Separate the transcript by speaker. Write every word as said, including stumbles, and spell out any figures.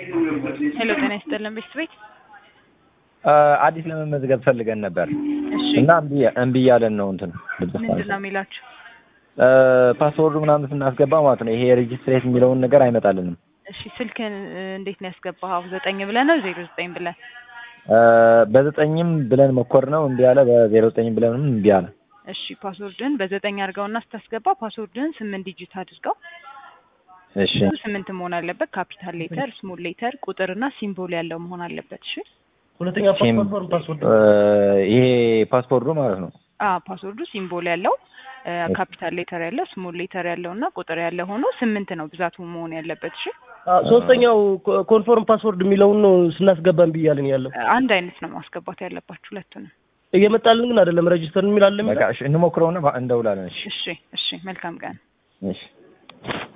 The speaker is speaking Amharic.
Speaker 1: ሄሎ ጤና ይስጥልን ቤት
Speaker 2: አዲስ ለመመዝገብ ፈልገን ነበር
Speaker 1: እሺ
Speaker 2: እና እምቢ እምቢ ያለን ነው እንትን
Speaker 1: ምንድነው የሚላችሁ?
Speaker 2: ፓስወርድ ምናምን ስናስገባ ማለት ነው ይሄ ሬጂስትሬት የሚለውን ነገር አይመጣልንም።
Speaker 1: እሺ ስልክን እንዴት ነው ያስገባኸው? ዘጠኝ ብለህ ነው ዜሮ ዘጠኝ ብለህ?
Speaker 2: በዘጠኝም ብለን መኮር ነው እምቢ አለ፣ በዜሮ ዘጠኝም ብለንም እምቢ አለ።
Speaker 1: እሺ ፓስወርድን በዘጠኝ አድርገውና ስታስገባ ፓስወርድን ስምንት ዲጂት አድርገው።
Speaker 2: እሺ
Speaker 1: ስምንት መሆን አለበት። ካፒታል ሌተር፣ ስሞል ሌተር፣ ቁጥርና ሲምቦል ያለው መሆን አለበት። እሺ
Speaker 3: ሁለተኛ ፓስፖርት ፓስወርድ
Speaker 2: ይሄ ፓስፖርቱ ማለት ነው።
Speaker 1: አዎ ፓስወርዱ ሲምቦል ያለው ካፒታል ሌተር ያለው ስሞል ሌተር ያለውና ቁጥር ያለው ሆኖ ስምንት ነው ብዛቱ መሆን ያለበት። እሺ
Speaker 3: ሶስተኛው ኮንፎርም ፓስወርድ የሚለውን ነው ስናስገባን ብያለን ያለው።
Speaker 1: አንድ አይነት ነው ማስገባት ያለባችሁ ሁለቱንም።
Speaker 3: እየመጣልን ግን አይደለም ሬጂስተር የሚላለን።
Speaker 2: በቃ እሺ እንሞክረውና እንደውላለን። እሺ
Speaker 1: እሺ እሺ መልካም ቀን።
Speaker 2: እሺ